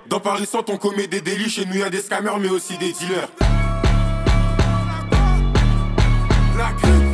Dans Paris Centre on commet des délits. Chez nous y'a des scammers mais aussi des dealers. La crue.